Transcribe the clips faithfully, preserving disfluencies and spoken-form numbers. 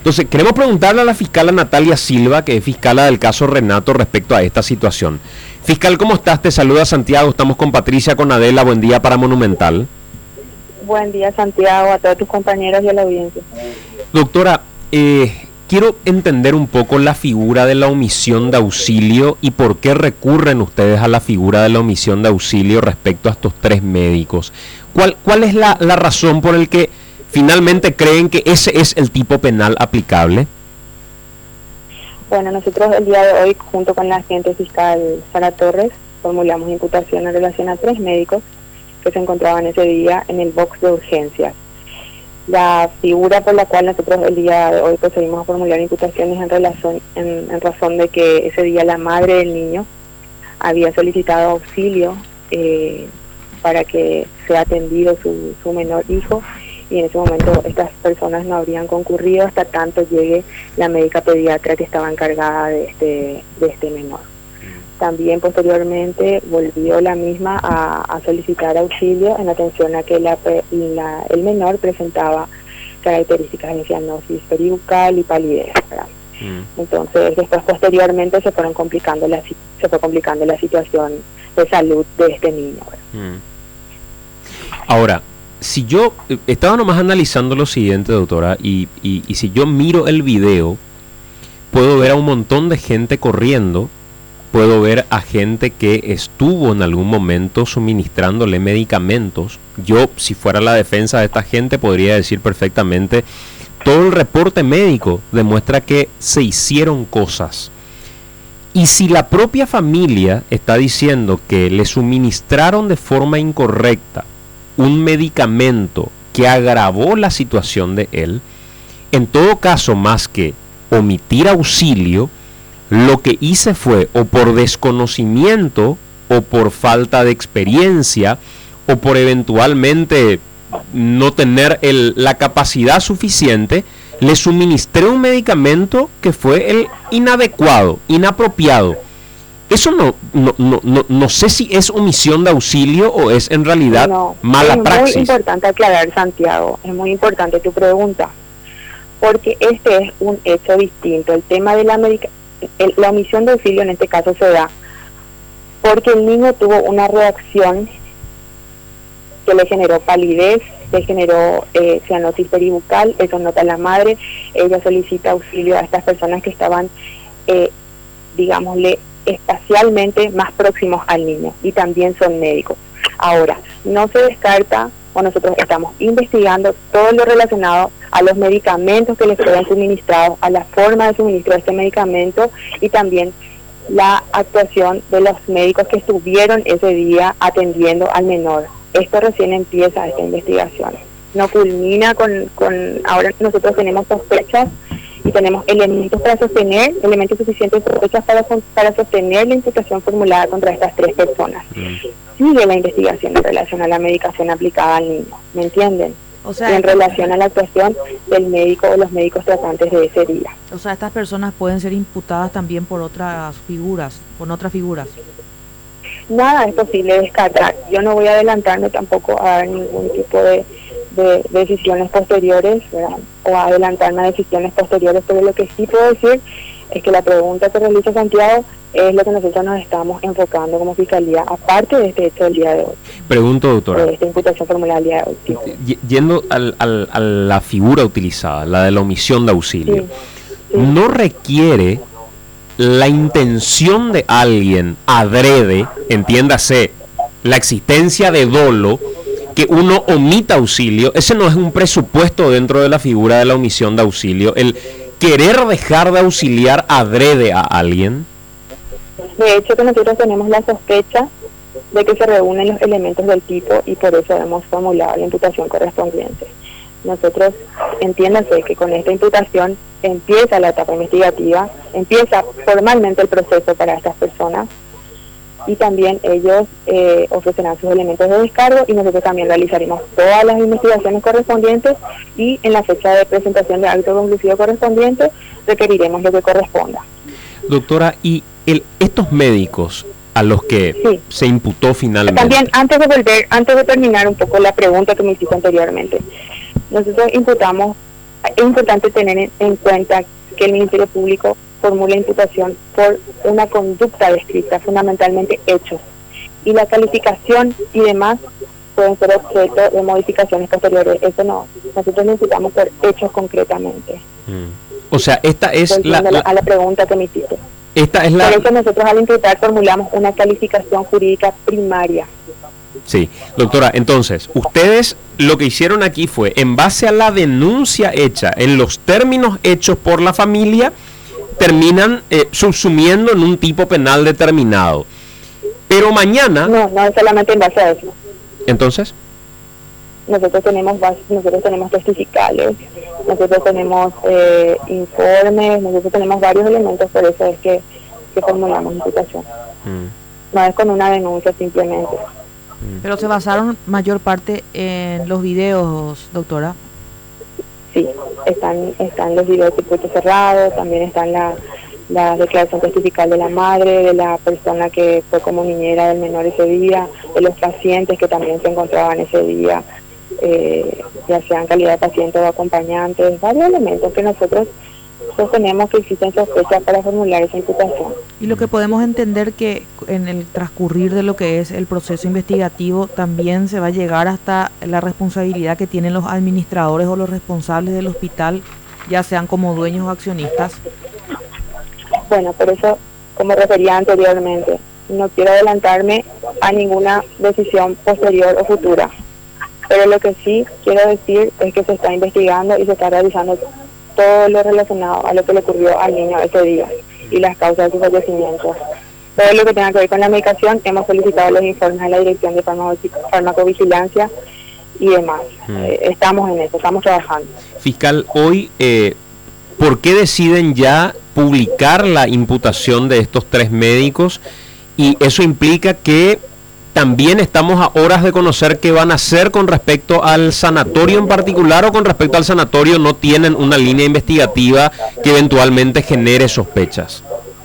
Entonces, queremos preguntarle a la fiscala Natalia Silva, que es fiscala del caso Renato, respecto a esta situación. Fiscal, ¿cómo estás? Te saluda Santiago, estamos con Patricia, con Adela, buen día para Monumental. Buen día, Santiago, a todos tus compañeros y a la audiencia. Doctora, eh, quiero entender un poco la figura de la omisión de auxilio y por qué recurren ustedes a la figura de la omisión de auxilio respecto a estos tres médicos. ¿Cuál, cuál es la, la razón por el que finalmente creen que ese es el tipo penal aplicable? Bueno, nosotros el día de hoy, junto con la agente fiscal Sara Torres, formulamos imputación en relación a tres médicos que se encontraban ese día en el box de urgencias. La figura por la cual nosotros el día de hoy procedimos a formular imputaciones en relación en, en razón de que ese día la madre del niño había solicitado auxilio eh, para que sea atendido su, su menor hijo, y en ese momento estas personas no habrían concurrido hasta tanto llegue la médica pediatra que estaba encargada de este, de este menor. También posteriormente volvió la misma a, a solicitar auxilio en atención a que la, la, el menor presentaba características de cianosis peribucal y palidez, ¿verdad? Mm. Entonces después posteriormente se fueron complicando la se fue complicando la situación de salud de este niño, ¿verdad? Mm. Ahora, si yo estaba nomás analizando lo siguiente, doctora, y, y, y si yo miro el video, puedo ver a un montón de gente corriendo. Puedo ver a gente que estuvo en algún momento suministrándole medicamentos. Yo, si fuera la defensa de esta gente, podría decir perfectamente, todo el reporte médico demuestra que se hicieron cosas. Y si la propia familia está diciendo que le suministraron de forma incorrecta un medicamento que agravó la situación de él, en todo caso, más que omitir auxilio, lo que hice fue, o por desconocimiento, o por falta de experiencia, o por eventualmente no tener el, la capacidad suficiente, le suministré un medicamento que fue el inadecuado, inapropiado. Eso no, no, no, no, no sé si es omisión de auxilio o es en realidad no, mala es praxis. Es muy importante aclarar, Santiago, es muy importante tu pregunta, porque este es un hecho distinto. El tema de la medicación, El, la omisión de auxilio en este caso se da porque el niño tuvo una reacción que le generó palidez, le generó eh, cianosis peribucal, eso nota la madre, ella solicita auxilio a estas personas que estaban, eh, digámosle, espacialmente más próximos al niño y también son médicos. Ahora, no se descarta, o nosotros estamos investigando todo lo relacionado a los medicamentos que les fueron suministrados, a la forma de suministro de este medicamento y también la actuación de los médicos que estuvieron ese día atendiendo al menor. Esto recién empieza esta investigación. No culmina con, con ahora nosotros tenemos sospechas y tenemos elementos para sostener, elementos suficientes sospechas para, para sostener la imputación formulada contra estas tres personas. Sigue la investigación en relación a la medicación aplicada al niño, ¿me entienden? O sea, y en relación a la actuación del médico o los médicos tratantes de ese día. O sea, estas personas pueden ser imputadas también por otras figuras, por otras figuras. Nada es posible descartar. Yo no voy a adelantarme tampoco a dar ningún tipo de, de, de decisiones posteriores, ¿verdad? O a adelantarme a decisiones posteriores, pero lo que sí puedo decir es que la pregunta que realiza Santiago es lo que nosotros nos estamos enfocando como Fiscalía, aparte de este hecho del día de hoy. Pregunto, doctora. De esta imputación formulada el día de hoy. Sí. Yendo al, al, a la figura utilizada, la de la omisión de auxilio, sí, sí. ¿No requiere la intención de alguien adrede, entiéndase, la existencia de dolo, que uno omita auxilio? Ese no es un presupuesto dentro de la figura de la omisión de auxilio, el querer dejar de auxiliar adrede a alguien. De hecho, que nosotros tenemos la sospecha de que se reúnen los elementos del tipo y por eso hemos formulado la imputación correspondiente. Nosotros, entiéndase que con esta imputación empieza la etapa investigativa, empieza formalmente el proceso para estas personas y también ellos eh, ofrecerán sus elementos de descargo y nosotros también realizaremos todas las investigaciones correspondientes y en la fecha de presentación de acto conclusivo correspondiente requeriremos lo que corresponda. Doctora, y el, estos médicos a los que sí. se imputó finalmente... También, antes de volver, antes de terminar un poco la pregunta que me hiciste anteriormente, nosotros imputamos es importante tener en, en cuenta que el Ministerio Público formula imputación por una conducta descrita, fundamentalmente hechos, y la calificación y demás pueden ser objeto de modificaciones posteriores. Eso no, nosotros lo imputamos por hechos concretamente. Mm. O sea, esta es la, la, a la pregunta que me hiciste. Esta es la... Por eso nosotros al imputar formulamos una calificación jurídica primaria. Sí, doctora, entonces, ustedes lo que hicieron aquí fue, en base a la denuncia hecha, en los términos hechos por la familia, terminan eh, subsumiendo en un tipo penal determinado. Pero mañana... No, no es solamente en base a eso. ¿Entonces? Nosotros tenemos base, nosotros tenemos testificales, nosotros tenemos eh, informes, nosotros tenemos varios elementos, por eso es que, que formulamos imputación. Mm. No es con una denuncia simplemente. Pero se basaron mayor parte en los videos, doctora. Sí, están están los videos de circuito cerrado, también están la, la declaración testifical de la madre, de la persona que fue como niñera del menor ese día, de los pacientes que también se encontraban ese día, eh, ya sean calidad de paciente o acompañantes, varios elementos que nosotros sostenemos que existen sospechas para formular esa imputación. Y lo que podemos entender que en el transcurrir de lo que es el proceso investigativo también se va a llegar hasta la responsabilidad que tienen los administradores o los responsables del hospital, ya sean como dueños o accionistas. Bueno, por eso, como refería anteriormente, no quiero adelantarme a ninguna decisión posterior o futura, pero lo que sí quiero decir es que se está investigando y se está realizando todo lo relacionado a lo que le ocurrió al niño ese día y las causas de su fallecimiento. Todo lo que tenga que ver con la medicación, hemos solicitado los informes a la Dirección de Farmacovigilancia y demás. Hmm. Eh, estamos en eso, estamos trabajando. Fiscal, hoy, eh, ¿por qué deciden ya publicar la imputación de estos tres médicos? Y eso implica que también estamos a horas de conocer qué van a hacer con respecto al sanatorio en particular, o con respecto al sanatorio no tienen una línea investigativa que eventualmente genere sospechas.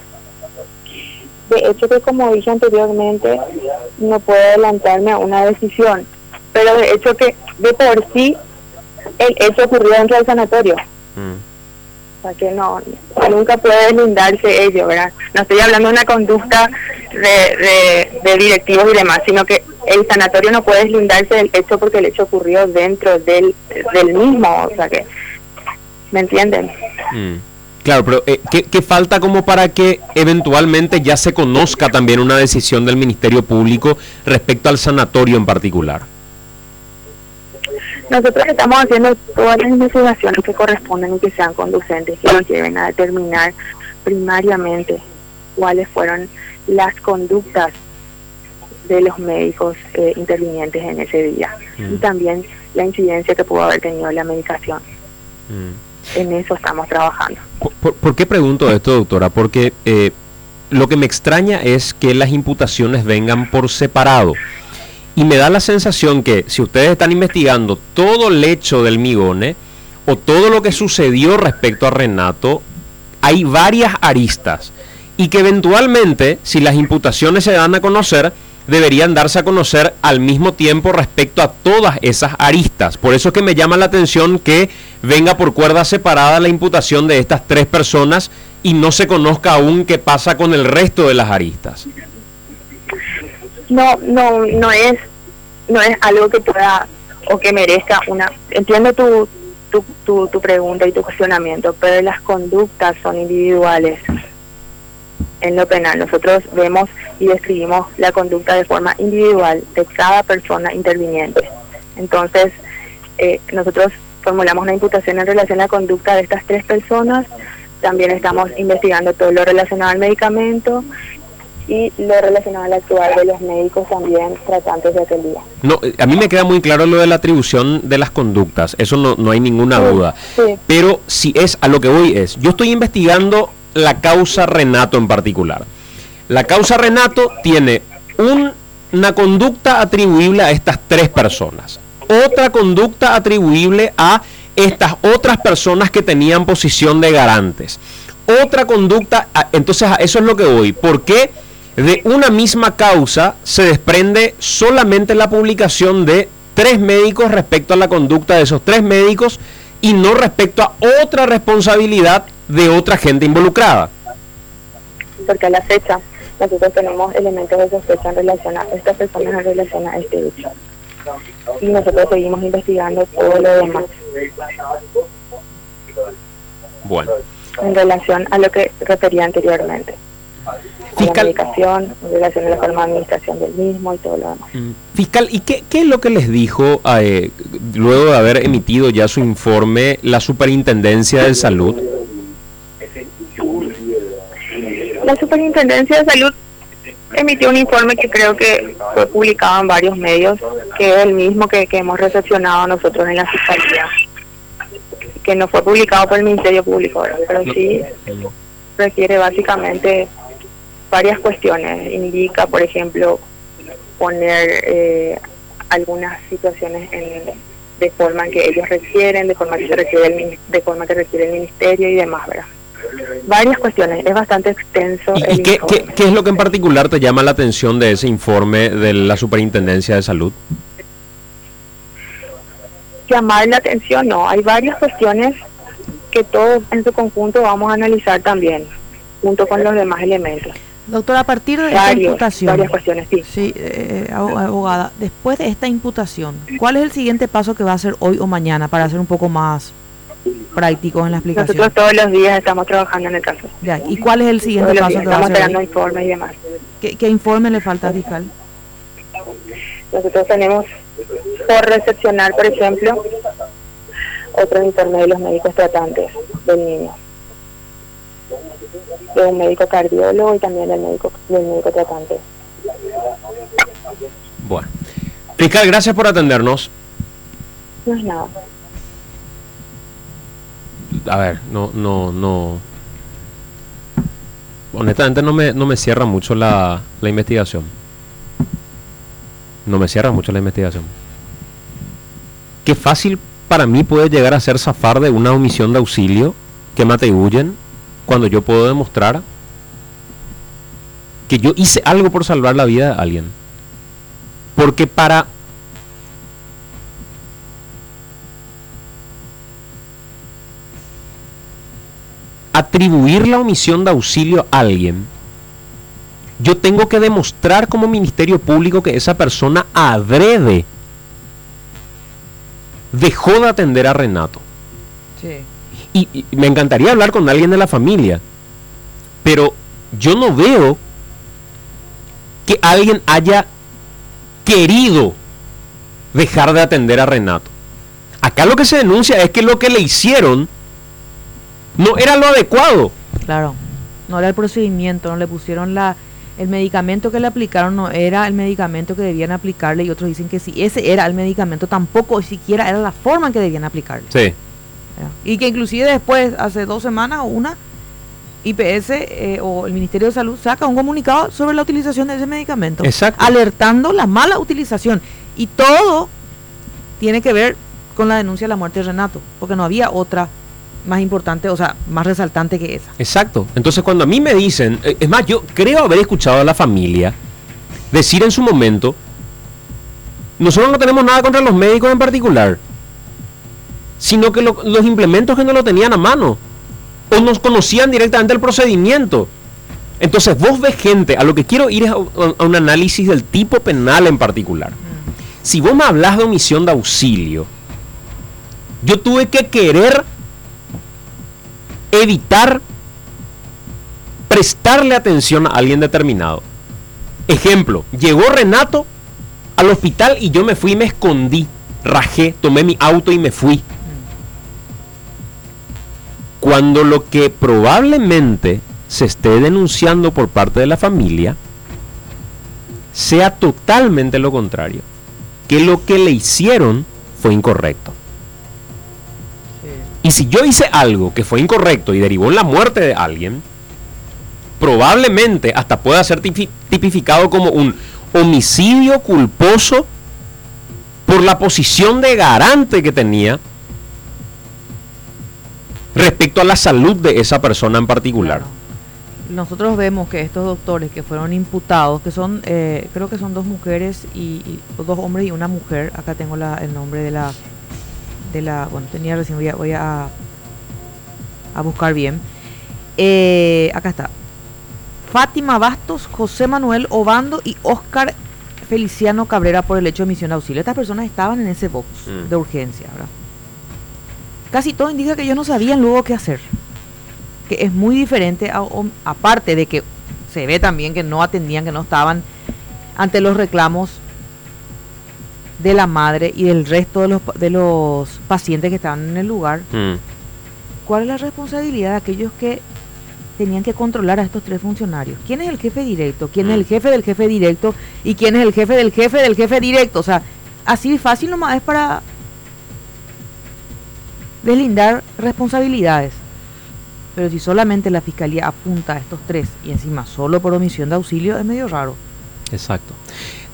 De hecho, que como dije anteriormente, no puedo adelantarme a una decisión, pero de hecho que de por sí el hecho ocurrió dentro del sanatorio. Mm. O sea que no, nunca puede deslindarse ello, ¿verdad? No estoy hablando de una conducta de, de, de directivos y demás, sino que el sanatorio no puede deslindarse del hecho porque el hecho ocurrió dentro del, del mismo, o sea que, ¿me entienden? Mm. Claro, pero eh, ¿qué, ¿qué falta como para que eventualmente ya se conozca también una decisión del Ministerio Público respecto al sanatorio en particular? Nosotros estamos haciendo todas las investigaciones que corresponden y que sean conducentes, que nos lleven a determinar primariamente cuáles fueron las conductas de los médicos eh, intervinientes en ese día mm. y también la incidencia que pudo haber tenido la medicación. Mm. En eso estamos trabajando. ¿Por, por qué pregunto esto, doctora? Porque eh, lo que me extraña es que las imputaciones vengan por separado. Y me da la sensación que si ustedes están investigando todo el hecho del Migone o todo lo que sucedió respecto a Renato, hay varias aristas. Y que eventualmente, si las imputaciones se dan a conocer, deberían darse a conocer al mismo tiempo respecto a todas esas aristas. Por eso es que me llama la atención que venga por cuerda separada la imputación de estas tres personas y no se conozca aún qué pasa con el resto de las aristas. No, no, no es, no es algo que pueda o que merezca una. Entiendo tu, tu, tu, tu pregunta y tu cuestionamiento, pero las conductas son individuales. En lo penal nosotros vemos y describimos la conducta de forma individual de cada persona interviniente. Entonces, eh, nosotros formulamos una imputación en relación a la conducta de estas tres personas. También estamos investigando todo lo relacionado al medicamento y lo relacionado al actuar de los médicos también tratantes de aquel día. No, a mí me queda muy claro lo de la atribución de las conductas, eso no, no hay ninguna sí, duda. Sí. Pero si es a lo que voy es, yo estoy investigando la causa Renato en particular. La causa Renato tiene un, una conducta atribuible a estas tres personas, otra conducta atribuible a estas otras personas que tenían posición de garantes, otra conducta, a, entonces a eso es lo que voy. ¿Por qué de una misma causa se desprende solamente la publicación de tres médicos respecto a la conducta de esos tres médicos y no respecto a otra responsabilidad de otra gente involucrada. Porque a la fecha nosotros tenemos elementos de sospecha en relación a estas personas en relación a este hecho. Y nosotros seguimos investigando todo lo demás. Bueno. En relación a lo que refería anteriormente. Fiscal, la medicación, en relación a la forma de administración del mismo y todo lo demás. Fiscal, ¿y qué, qué es lo que les dijo eh, luego de haber emitido ya su informe la Superintendencia de Salud? La Superintendencia de Salud emitió un informe que creo que fue publicado en varios medios, que es el mismo que, que hemos recepcionado nosotros en la Fiscalía, que no fue publicado por el Ministerio Público, ¿verdad? Pero sí requiere básicamente varias cuestiones. Indica, por ejemplo, poner eh, algunas situaciones en, de forma que ellos requieren, de forma que se requiere el, de forma que requiere el Ministerio y demás, ¿verdad? Varias cuestiones, es bastante extenso. ¿Y, el y qué, qué, qué es lo que en particular te llama la atención de ese informe de la Superintendencia de Salud? Llamar la atención, no, hay varias cuestiones que todos en su conjunto vamos a analizar también, junto con los demás elementos. Doctora, a partir de Varios, esta imputación, varias cuestiones, sí. Sí, eh, abogada, después de esta imputación, ¿cuál es el siguiente paso que va a hacer hoy o mañana para hacer un poco más prácticos en la explicación? Nosotros todos los días estamos trabajando en el caso. Ya, ¿y cuál es el siguiente paso que va a hacer? Estamos esperando informes y demás. ¿Qué, qué informe le falta, fiscal? Nosotros tenemos por recepcionar, por ejemplo, otros informes de los médicos tratantes del niño, de un médico cardiólogo y también del médico del médico tratante. Bueno, fiscal, gracias por atendernos. No es nada. A ver, no, no, no. Honestamente no me, no me cierra mucho la, la investigación. No me cierra mucho la investigación. Qué fácil para mí puede llegar a ser zafar de una omisión de auxilio que me atribuyen cuando yo puedo demostrar que yo hice algo por salvar la vida de alguien. Porque para atribuir la omisión de auxilio a alguien, yo tengo que demostrar como Ministerio Público que esa persona adrede dejó de atender a Renato. Sí. Y, y me encantaría hablar con alguien de la familia, pero yo no veo que alguien haya querido dejar de atender a Renato. Acá lo que se denuncia es que lo que le hicieron no era lo adecuado. Claro, no era el procedimiento, no le pusieron la... El medicamento que le aplicaron no era el medicamento que debían aplicarle, y otros dicen que si ese era el medicamento, tampoco siquiera era la forma en que debían aplicarle. Sí. Y que inclusive después, hace dos semanas o una, I P S eh, o el Ministerio de Salud saca un comunicado sobre la utilización de ese medicamento. Exacto. Alertando la mala utilización. Y todo tiene que ver con la denuncia de la muerte de Renato, porque no había otra más importante, o sea, más resaltante que esa. Exacto. Entonces cuando a mí me dicen, es más, yo creo haber escuchado a la familia decir en su momento, nosotros no tenemos nada contra los médicos en particular, sino que lo, los implementos que no lo tenían a mano, o nos conocían directamente el procedimiento. Entonces vos ves gente, a lo que quiero ir es a, a un análisis del tipo penal en particular. Mm. Si vos me hablas de omisión de auxilio, yo tuve que querer evitar prestarle atención a alguien determinado. Ejemplo, llegó Renato al hospital y yo me fui y me escondí, rajé, tomé mi auto y me fui. Cuando lo que probablemente se esté denunciando por parte de la familia sea totalmente lo contrario, que lo que le hicieron fue incorrecto. Y si yo hice algo que fue incorrecto y derivó en la muerte de alguien, probablemente hasta pueda ser tipificado como un homicidio culposo por la posición de garante que tenía respecto a la salud de esa persona en particular. Claro. Nosotros vemos que estos doctores que fueron imputados, que son, eh, creo que son dos mujeres y, y dos hombres y una mujer, acá tengo la, el nombre de la de la, bueno, tenía recién, voy a, voy a, a buscar bien. Eh, acá está. Fátima Bastos, José Manuel Obando y Óscar Feliciano Cabrera por el hecho de omisión de auxilio. Estas personas estaban en ese box mm. de urgencia, ¿verdad? Casi todo indica que ellos no sabían luego qué hacer. Que es muy diferente, a, a, aparte de que se ve también que no atendían, que no estaban ante los reclamos de la madre y del resto de los, de los pacientes que estaban en el lugar. Mm. ¿Cuál es la responsabilidad de aquellos que tenían que controlar a estos tres funcionarios? ¿Quién es el jefe directo? ¿Quién mm. es el jefe del jefe directo? ¿Y quién es el jefe del jefe del jefe directo? O sea, así fácil nomás es para deslindar responsabilidades. Pero si solamente la fiscalía apunta a estos tres y encima solo por omisión de auxilio, es medio raro. Exacto.